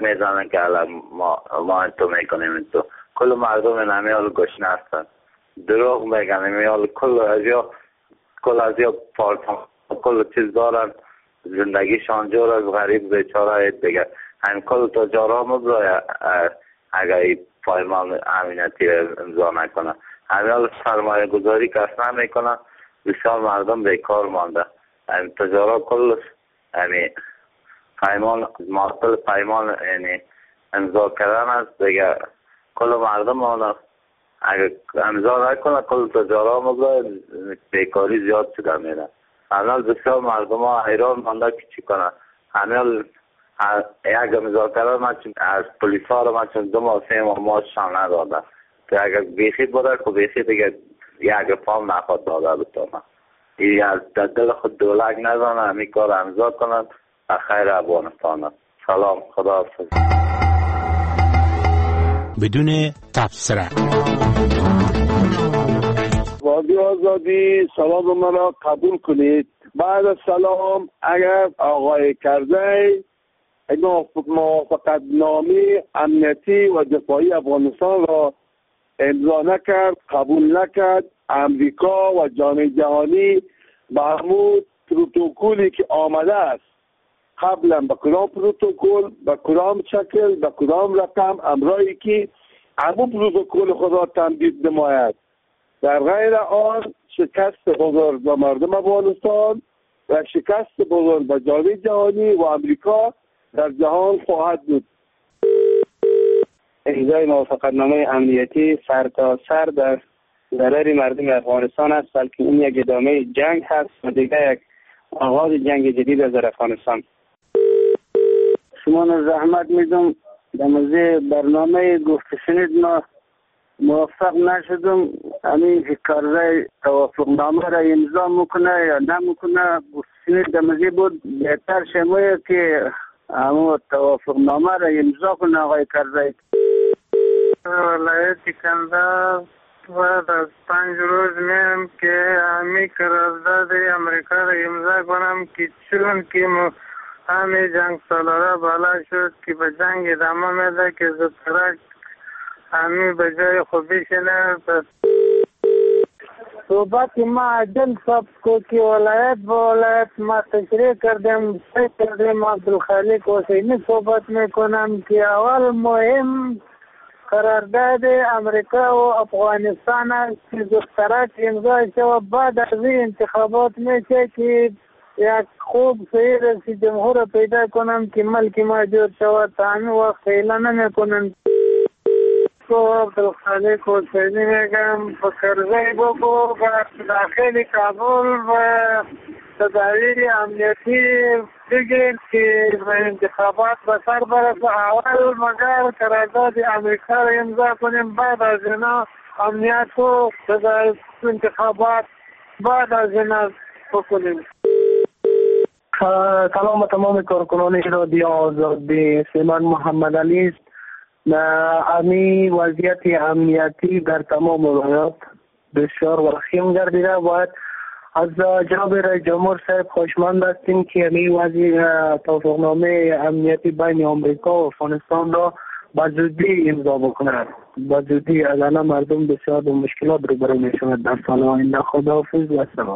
میزنن که الان ما تو میکنیم تو کل مردم این همه حال گشنه هستن دروغ میگن این حال کل از یا پارتان کل چیز دارن زندگیشان جور از غریب بیچاره دیگه هم کل تجارا مبرای اگر این پایمان امنیتی امضا نکنه همین حال سرمایه گذاری که اصلا میکنه بسیار مردم بیکار مانده هم تجارا کل همین پیمان معطل پیمان یعنی امضا کردن است دیگه کل مردم آنه اگر امضا نکنه کل تجارا مبرای بیکاری زیاد شده میره همین بسیار مردم ها ایران مانده که چی کنه همین یک امضا کردن من از پلیس ها رو من چون 2 ماه 3 ماه ماشان نداده که اگر بیخی بوده که بیخی دیگه یک پام نخواد داده بتونه این از دل خود دولک نزانه همین کار امضا کنند خیر افغانستان. سلام خدا حافظ. بدون تبصره وادی آزادی سلام مرا قبول کنید. بعد از سلام اگر آقای کرزی موافقت نامه امنیتی و دفاعی افغانستان را امضا نکرد قبول نکرد امریکا و جامعه جهانی به همون پروتکلی که آمده است قبلا به کدام پروتکل به کدام شکل به کدام رقم امرایی که همون پروتکل خود را تمدید نماید در غیر آن شکست بزرگ به مردم افغانستان و شکست بزرگ به جامعه جهانی و امریکا در جهان خواهد بود. امضای موافقتنامه امنیتی سر تا سر در ضرر مردم افغانستان است بلکه این یک ادامه جنگ هست و دیگه یک آغاز جنگ جدید است در افغانستان. شما زحمت میدم در موضوع برنامه گفته شنید ما موفق نشدم همین کارزای توافق نامه را امضا میکنه یا نمیکنه گفته شنید در موضوع بود بهتر شمایه که همون توافق نامه را امضا کنه آقای کرزی. ولایت کندهار بعد از 5 روز میم که همی قرارداد امریکا را امضا کنم که چون که همه جنگ سالاره بالا شد که به جنگ ادامه میده که زودترک همی به جای خوبی شنه صحبت ما عدل سب کو که ولایت با ولایت ما تشریح کردیم عبدالخالق حسینی صحبت میکنم که اول مهم قرارداد امریکا و افغانستان است که زودترک امضا شود بعد از این انتخابات میشه که یک خوب صحیح رئیس جمهور پیدا کنم که ملک ما جور شود تا همین وقت فعلا نمیکنن. تو عبدالخالق حسینی میگم به کرزی بگو به داخل کابل و تدابیر امنیتی بگیر که به انتخابات به سر برسه اول مگر قرارداد امریکا را امضا کنیم بعد از اینا امنیت و انتخابات بعد از اینا بکنیم. سلام تمام کارکنان رادیو آزادی سلیمان محمد علی است. امی وضعیت امنیتی در تمام ولایات بسیار وخیم گردیده باید از جناب رئیس جمهور صاحب خوشمند هستیم که امی وضع توافقنامه امنیتی بین آمریکا و افغانستان را به زودی امضا بکنند. به زودی اگر مردم بسیار به مشکلات روبرو میشوند در سال آینده. خداحافظ و سلام.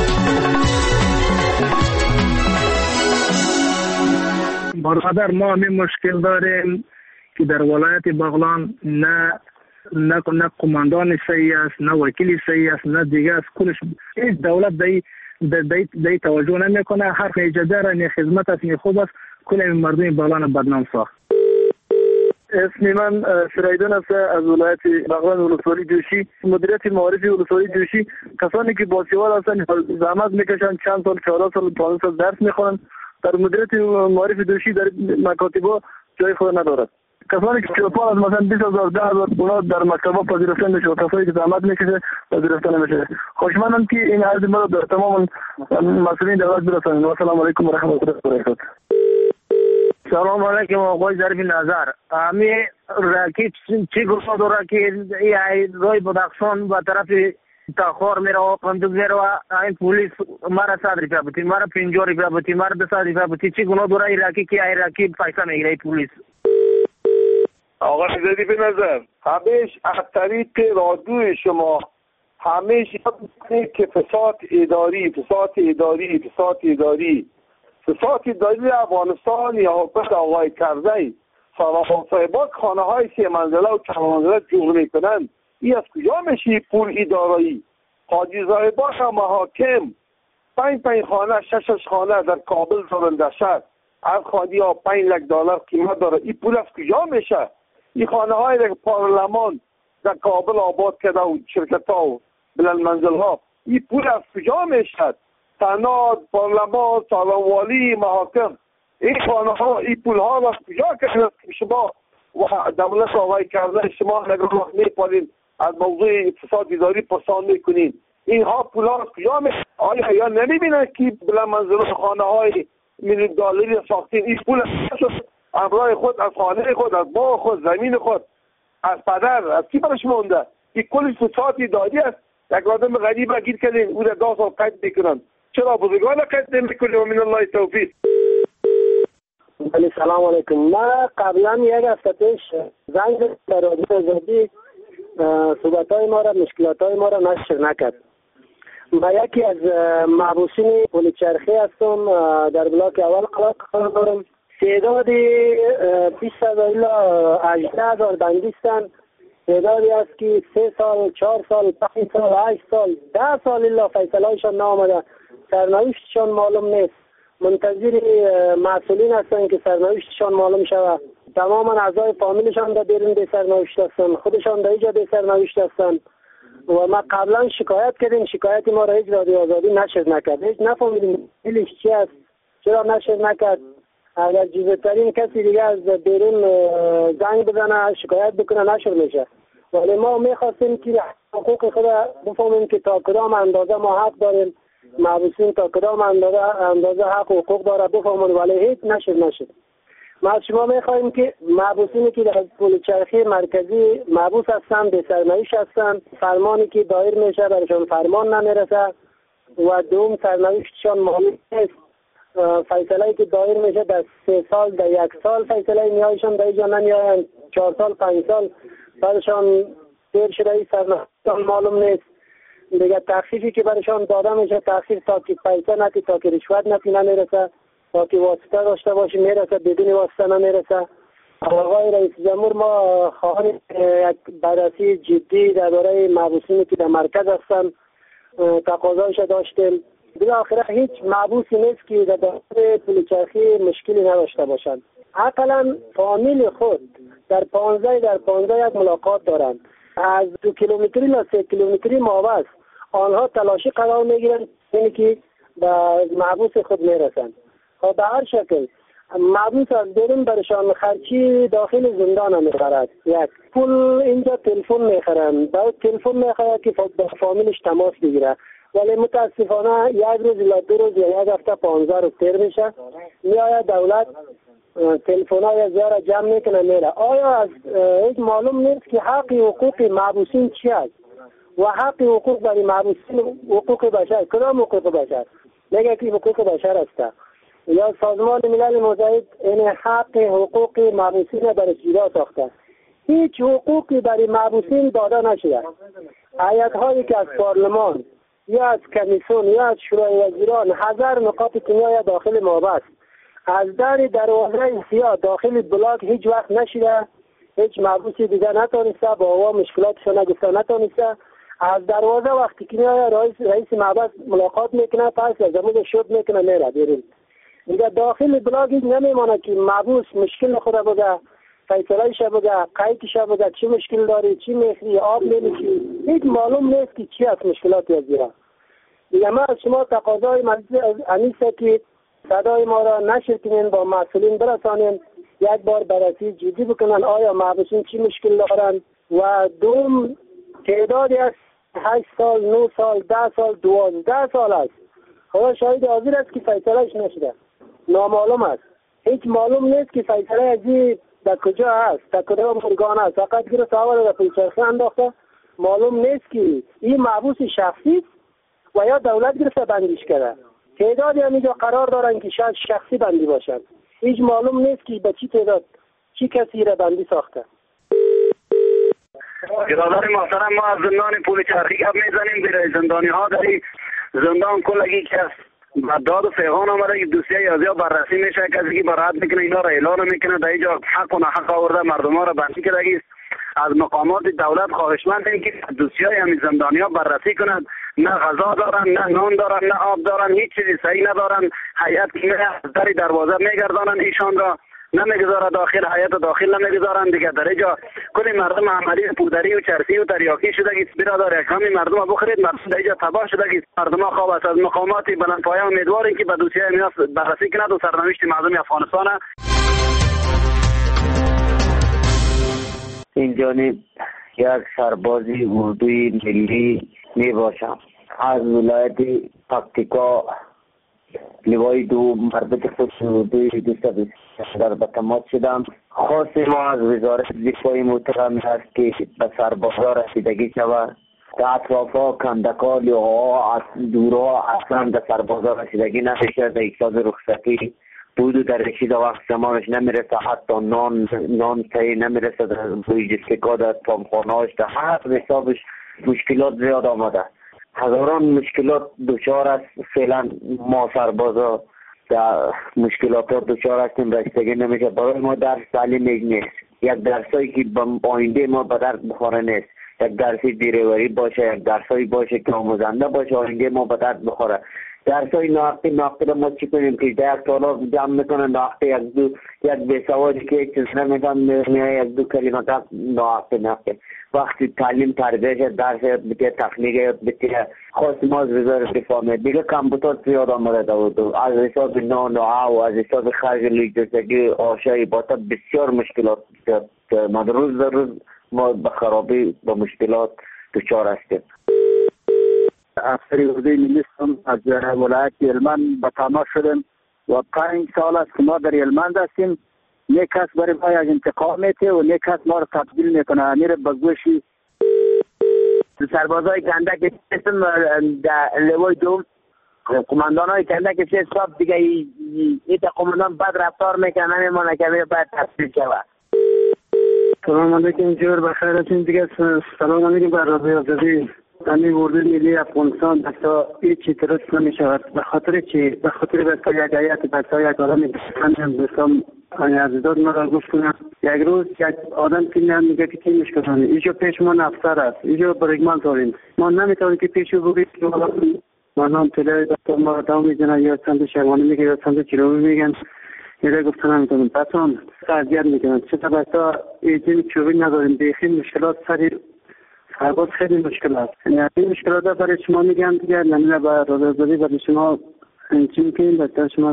برادر ما همین مشکل داریم که در ولایت بغلان نه قماندان صحیح است نه وکیل صحیح است نه دیگه است کلش دولت دی توجه نمیکنه هر اجازه را نه خدمت است نه خوب است کل مردم بغلان بدنام ساخت. اسم من شرایدن است از ولایت بغلان ولسوالی جوشی مدیریت معارف ولسوالی جوشی. کسانی که باسواد هستند زحمت میکشند چند سال 4 سال 5 سال درس میخوانند در مدیریت معارف جوشی در مکاتب جای خود ندارد. کسانی که چوپان از مثلا 20,000 10,000 اونا در مکتبا پذیرفته نمیشه. کسانی که زحمت میکشه پذیرفته نمیشه. خوشمندم که این عرض ما در تمام مسئولین دولت برسانید. و السلام علیکم و رحمت الله و برکاته. سلام علیکم آقای ظریف نظر. امی راکیب چی گفت داره که ای روی بدخشان به طرف تاخور میره و پندوق میره و این پولیس مرا 100 روپیه بودی مرا 50 روپیه بودی مرا 200 روپیه بودی چی گناه داره ایراکی که ایراکی پیسه میگیره پولیس. آقای زدی به نظر همیش از طریق رادیو شما همیش که فساد اداری افغانستان یا حکومت آقای کرزی صاحبات خانه های 3 منزله و 4 منزله جور میکنن. این از کجا میشه پول اداری؟ حاجی صاحبات هم محاکم 5 خانه 6 خانه در کابل دارن، در شهر هر خانه ها $5 لک قیمت داره. این پول از کجا میشه؟ این خانه های در پارلمان در کابل آباد کرده و شرکت ها و بلند منزل ها، این پول از کجا میشه؟ سناد، پارلمان، سالنوالی، محاکم، این خانه ها این پول ها از کجا کردن؟ شما و دولت آقای کرده شما نگاه میپالین از موضوع فساد اداری پرسان میکنین. اینها پول ها از کجا میشه؟ آیا یا نمیبینن که بلند منزل خانه های $1,000,000 ساختین؟ این پول امرای خود، از خانه خود، از باغ خود، زمین خود، از پدر، از کی برش مونده؟ این کل فساد اداری است. یک آدم غریب گیر کردین او در 10 سال قید میکنن. چرا بزرگان قید نمیکنی؟ و من الله توفیق. سلام علیکم. ما قبلا 1 هفته پیش زنگ در رادیو آزادی صحبت‌های ما را، مشکلات‌های ما را نشر نکرد. با یکی از محبوسین پل چرخی هستم، در بلاک اول قرار دارم. تعداد 20,000 الی 18,000 بندیستن. تعدادی است که 3 سال، 4 سال، 5 سال، 8 سال، 10 سال الا فیصله‌شان نامده، سرنوشتشان معلوم نیست. منتظر مسئولین هستن که سرنوشتشان معلوم شود. تماما اعضای فامیلشان در بیرون بی سرنوشت هستن، خودشان در اینجا بی سرنوشت هستن. و ما قبلا شکایت کردیم، شکایت ما را هیچ رادیو آزادی نشر نکرد. هیچ نفهمیدیم دلیلش چی است، چرا نشر نکرد. اگر جزئی‌ترین کسی دیگه از بیرون زنگ بزنه شکایت بکنه نشر میشه. ولی ما میخواستیم که حقوق خود بفهمیم که تا کدام اندازه ما حق داریم، محبوسین تا کدام اندازه حق و حقوق داره بفهمون، ولی هیچ نشر نشد. ما از شما میخواهیم که محبوسینی که در پل چرخی مرکزی محبوس هستن، به سرنوشت هستن، فرمانی که دایر میشه برایشان فرمان نمیرسه و دوم سرنوشتشان معلوم نیست. فیصله‌ای که دایر میشه در 3 سال، در 1 سال فیصله نیایشان در اینجا نمیآیند، 4 سال 5 سال بعدشان دیر شده این سرنوشتشان معلوم نیست. دیگه تخفیفی که برایشان داده میشه، تخفیف تا که پیسه نتی، تا که رشوت نتی نمیرسه، تا که واسطه داشته باشی میرسه، بدون واسطه نمیرسه. آقای رئیس جمهور ما خواهیم یک بررسی جدی درباره محبوسینی که در مرکز هستن تقاضایش داشتیم. بالاخره هیچ محبوسی نیست که در داخل پل چرخی مشکلی نداشته باشند. حداقل فامیل خود در 15 یک ملاقات دارند. از 2 کیلومتری تا 3 کیلومتری مابعد آنها تلاشی قرار میگیرند اینی که به محبوس خود میرسند. و به هر شکل محبوس از بیرون برشان خرچی داخل زندان میخرد. یک پول اینجا تلفن میخرند، بعد تلفن میخواهد که با فامیلش تماس بگیره، ولی متاسفانه 1 روز یا 2 روز یا 1 هفته 15 روز تیر میشه. میآید دولت تلفن‌های زیاد جمع میکنه میره. آیا از هیچ معلوم نیست که حق حقوق محبوسین چی است و حق حقوق برای محبوسین حقوق بشر؟ کدام حقوق بشر؟ میگه که حقوق بشر است یا سازمان ملل متحد این حق حقوق محبوسین برای جدا ساخته. هیچ حقوقی برای محبوسین داده نشده. هیئت‌هایی که از پارلمان یا از کمیسیون یا از شورای وزیران 1000 نقاط کنایه داخل مابعد از دروازه سیاه داخل بلاک هیچ وقت نشده. هیچ محبوسی دیگر نتونسته با هوا مشکلاتشون نگفته نتونسته. از دروازه وقتی که رئیس معبد ملاقات میکنه پس از امود شد میکنه میره بیرون. دیگه داخل بلاک هیچ نمیمانه که محبوس مشکل خود بگه، فیصله‌ایش بگه، قیدش بگه، چی مشکل داری، چی میخوری، آب نمیخوری. هیچ معلوم نیست که چی از مشکلاتی از دیگه. دیگه ما از شما تقاضای مجلس انیسه که صدای ما را نشر کنین، با مسئولین برسانین، یک بار بررسی جدی بکنن آیا محبوسین چی مشکل دارن و دوم تعدادی از 8 سال، 9 سال، 10 سال، 12 سال است. خدا شاهد حاضر است که فیصلهش نشده، نامعلوم است. هیچ معلوم نیست که فیصله ازی در کجا است، در کدام ارگان است. فقط گیره سوال در پل چرخی انداخته، معلوم نیست که این محبوس شخصی و یا دولت گرفته بندیش کرده. تعدادی هم اینجا قرار دارن که شاید شخصی بندی باشند. هیچ معلوم نیست که به چی تعداد چی کسی را بندی ساخته. برادر محترم، ما از زندان پول چرخی گپ میزنیم. برای زندانی ها در زندان کلگی که داد و فیغان آمده که دوسیه یازیا بررسی میشه، کسی که برات میکنه اینا را اعلان میکنه، در اینجا حق و نحق آورده مردم ها را بندی کرده. از مقامات دولت خواهشمندیم که دوسیه همین زندانی ها بررسی کنند. نه غذا دارن، نه نان دارن، نه آب دارن، هیچ چیزی صحیح ندارن. هیئت که از در دروازه میگردانن ایشان را، نمیگذاره داخل، هیئت داخل نمیگذارن دیگه. در اینجا کلی مردم عملی پودری و چرسی و تریاکی شده که برادر کمی مردم بخورید. مردم در اینجا تباه شده که مردم خواب است. از مقامات بلندپایه امیدواریم که به دوسیه میاس بررسی کند و سرنوشت مردم افغانستان. این جانب یک سربازی اردوی ملی می باشم. از ولایت پکتیکا لوای دو مربوط خود اردوی 224 به تماس شدم. خواست ما از وزارت دفاع محترم است که به سربازا رسیدگی شود. در اطرافا کندکا لوها دورها اصلا به سربازا رسیدگی نمیشه. در اقتصاد رخصتی بود در رشید وقت زمانش نمیرسه، حتی نان تایی نمیرسه، در لوژیستیکا در پامخانهاش در هر حسابش مشکلات زیاد آمده. هزاران مشکلات دچار است. فعلا ما سربازا در مشکلات دچار هستیم، رسیدگی نمیشه. برای ما درس تعلیم نیست. یک درسایی که آینده ما به درد بخوره نیست. یک درسی دیروری باشه، یک درسایی باشه که آموزنده باشه، آینده ما به درد بخوره. درسای ناقص ما چی کنیم که در طالب جمع میکنه ناقص یک بیسوادی که چیز نمیدن یک دو کلمات ناقص. وقتی تعلیم تربیت درس بده تکنیک بده خواست ما از وزارت دفاع می دیگه کمبوتات زیاد آمده دارد. از حساب نان و از حساب خرج لوجستیکی آشایی باتا بسیار مشکلات در روز ما به خرابی با مشکلات دچار هستیم. افسر اردوی ملی از ولایت هلمند به تماس شدیم و 5 سال است که ما در هلمند هستیم. یک کس برای ما از انتقام میته و یک کس ما رو تبدیل میکنه. میره به گوشی سربازای کندک اسم در لوای دوم قماندان های کندک چه حساب دیگه این قماندان بد رفتار میکنه نمیمونه که میره باید تبدیل شود. سلام علیکم جور بخیر هستیم دیگه. سلام علیکم بر رضای آزادی. همین اردوی ملی افغانستان حتی هیچی درست نمیشود به خاطر چی؟ به خاطر بسا یک آیت بسا یک آدم بسکنم بسام عزیزات ما را گفت کنم. یک روز یک آدم که میگه که چی مشکلانه اینجا پیش ما نفسر است، اینجا برگمان داریم، ما نمیتونیم که پیشو بگید که ما نام تله دکتر ما را دام میزنن یا چند شروانی میگه یا چند چیرومی میگن میره گفتن نمیتونیم بسان سرگرد میکنن. چه بسا ایجین چوبی نداریم بیخی مشکلات سری سرباز خیلی مشکل است. یعنی این مشکلات برای شما میگم دیگه نمیره با رضایتی برای شما چی میکنیم بسیار شما.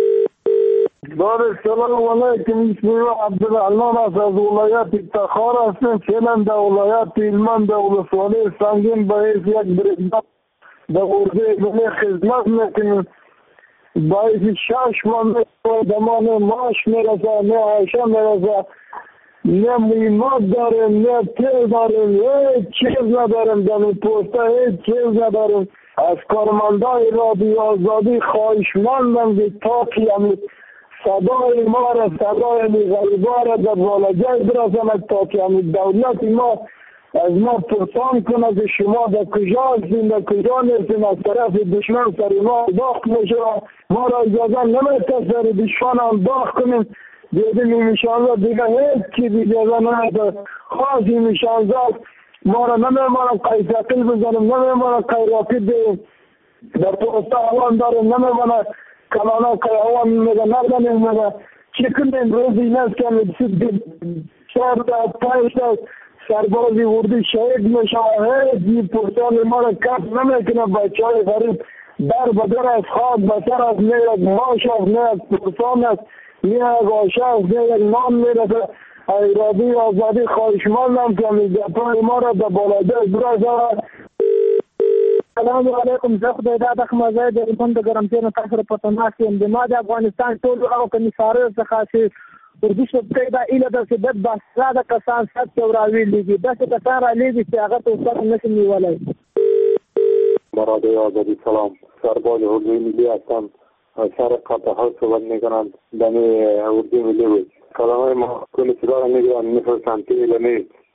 سلام علیکم. اسم عبدالعلام است از ولایت تخار هستم. فعلا در ولایت هلمند در ولسوالی سنگین به حیث یک بریدمند در اردوی ملی خدمت میکنیم. با حیث 6 ماه دمان ماش میرسه، نه عایشه میرسه، نه میمات داریم، نه تیل داریم، هیچ چیز نداریم. در این پوسته هیچ چیز نداریم. از کارمندای رادیو آزادی خواهشمندم که تا که صدای ما را، صدای غریبا را در بالجای برساند تا که دولت ما از ما پرسان کنه که شما در کجا هستین، در کجا نیستین. از طرف دشمن سر ما داخت میشه، ما را اجازه نمیده سر دشمن هم داخت کنیم. دیدیم میشانزه دیگه هیچ چیز اجازه نمیده. خواهی میشانزه ما را نمیمانم قیسقیل بزنیم، نمیمانم قیراکی دیم، در پرسته هوان داریم، نمیمانم کلانا که هوان میگه نردنیم میگه چی کنیم. روزی نیست که میدید 4-5 سربازی اردوی شهید میشه. هیچ پرسان ما را کف نمیکنه. بچه های غریب در بدر از خواب بسر از نیرد ماش از نیرد پرسان است، نه یک آشه است، نه یک نام میرسه. ایرادی آزادی خواهشمندم که میدپای ما را در بالادر برسه. سلام علیکم. زه خدای داد اخمازه د ریموند د ګرمتین تاسو په تماس یم. د ما د افغانستان ټول او کمیسارو څخه چې اردو شپې دا اله د سبب باسا د کسان سات راوي لیږي د کسان را لیږي چې هغه ته څه نشي نیولای. برادر آزادی سلام. سرباز اردوی ملی هستم. سر قطعه ها صحبت میکنم. دمی اردوی ملی بود. کلامه ما کنی صدا را میگیرن میفرستن که ایله نیست.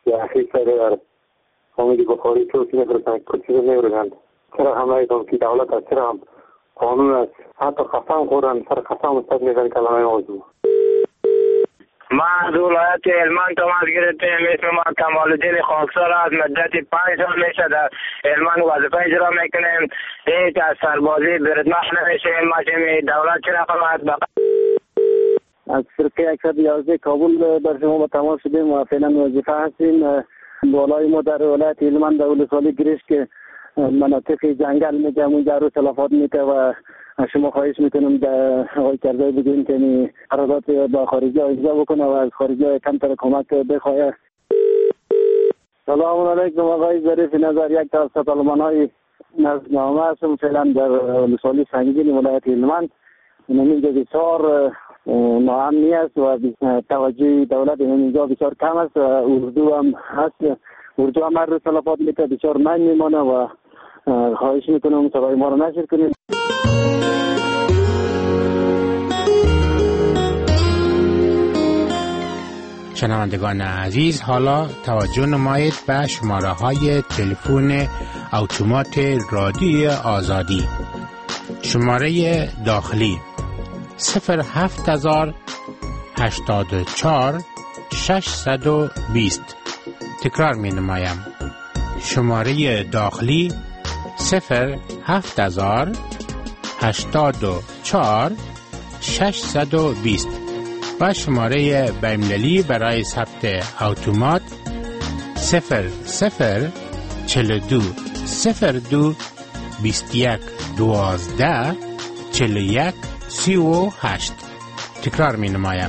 یا اخی سره در فامیلی بخاری توسی نفرستند کچی رو نفرستند. چرا همه ایتون که دولت است، چرا هم قانون است، حتی قسم خورن سر قسم استاد میزن کلمه موضوع. ما از ولایت هلمند تماس گرفتیم. اسم ما کمال الدین خاکسار از مدت 5 سال میشه در هلمند وظیفه اجرا میکنیم. هیچ از سربازی بردمخ نمیشیم. ما دولت چه رقم است؟ از فرقه 111 کابل بر شما با تماس شدیم و فعلا وظیفه هستیم. بالای ما در ولایت هلمند در ولسوالی گریش که مناطق جنگل میگه اونجا رو تلفات میده و شما خواهش میکنم در آقای کرزی بگیم که قرارداد با خارجی ها اجرا بکنه و از خارجی ها کمتر کمک بخواه. سلام علیکم آقای ظریف نظر. یک تا سطالمان های نظرنامه هستم فعلا در ولسوالی سنگین ولایت هلمند. اینجا بسیار ناامنی است و توجه دولت اینجا بسیار کم است و اردو هم هست. اردو هم هر روز تلفات میده بسیار من میمانه و خواهش میکنم صدای ما رو نشر کنیم. شنوندگان عزیز، حالا توجه نمایید به شماره های تلفن اتومات رادیوی آزادی. شماره داخلی 07084 620. تکرار می نمایم. شماره داخلی 07084 620 و شماره بین‌المللی برای ثبت اتومات 0042 02 21 12 41 38. تکرار می نمایم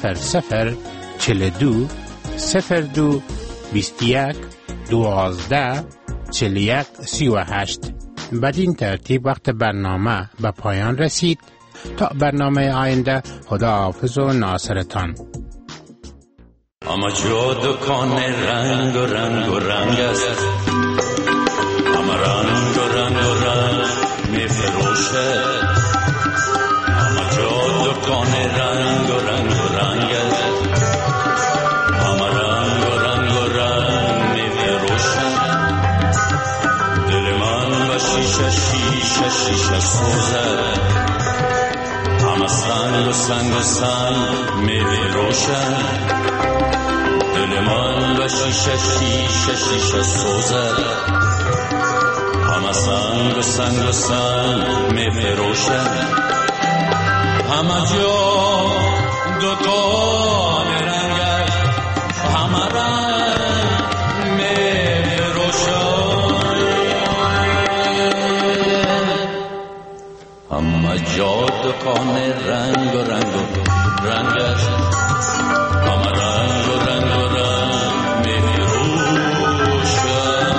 0042 02 21 12 41 38. بدین ترتیب وقت برنامه به پایان رسید. تا برنامه آینده، خداحافظ و ناصرتان. اما جو دکان رنگ و رنگ و رنگ است، اما رنگ و رنگ و رنگ می فروشه. اما جو دکان رنگ و رنگ و رنگ است، اما رنگ و رنگ و رنگ می فروشه. دل من با شیشه شیشه شیشه سوزه، همه سنگ و سنگ و سنگ میوه روشن. دل من به شیشه شیشه شیشه سوزه، همه سنگ و سنگ و سنگ میوه روشن. همه جا دکان رنگ است، همه رنگ میوه روشن. همه جا دکان رنگ و رنگ و رنگ است، همه رنگ و رنگ و رنگ می فروشند.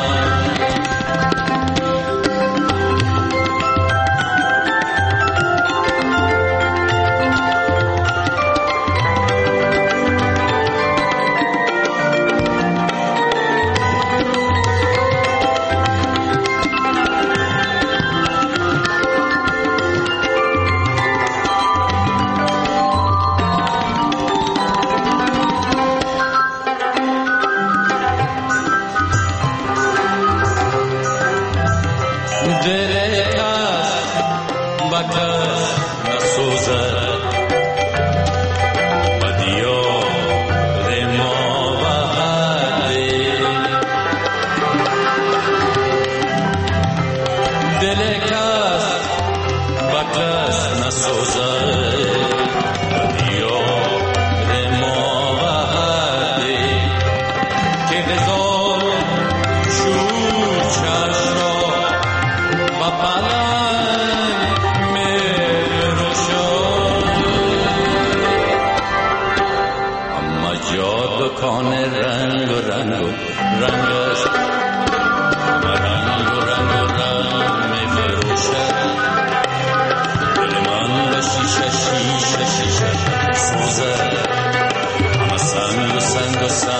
Sangre, sangre, sangre.